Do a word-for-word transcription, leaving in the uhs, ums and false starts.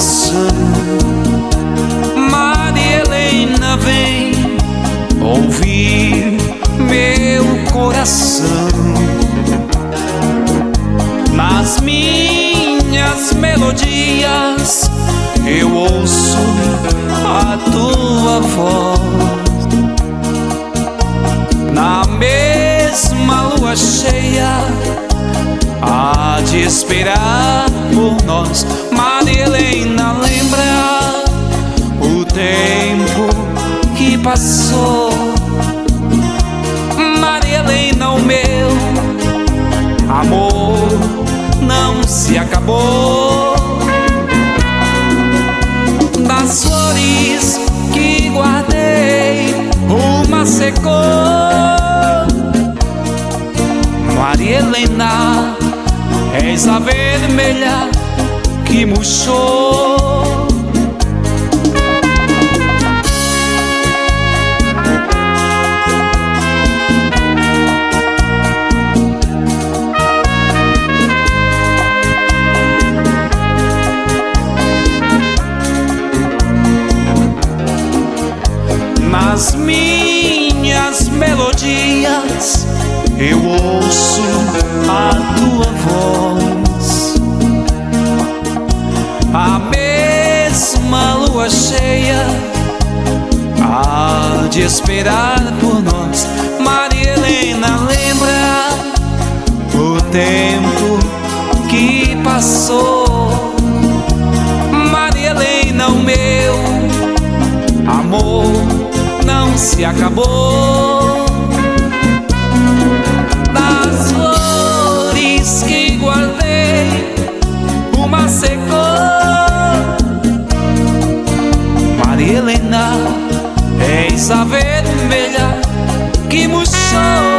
coração. Maria Helena, vem ouvir meu coração. Nas minhas melodias eu ouço a tua voz. Na mesma lua cheia há de esperar por nós. Maria Helena, lembra o tempo que passou. Maria Helena, o meu amor não se acabou. Das flores que guardei, uma secou. Maria Helena, és a vermelha que murchou. Nas minhas melodias eu ouço a tua voz. A mesma lua cheia há de esperar por nós. Maria Helena, lembra o tempo que passou. Maria Helena, o meu amor não se acabou. Das flores que guardei, uma secou. Maria Helena, és a vermelha que murchou.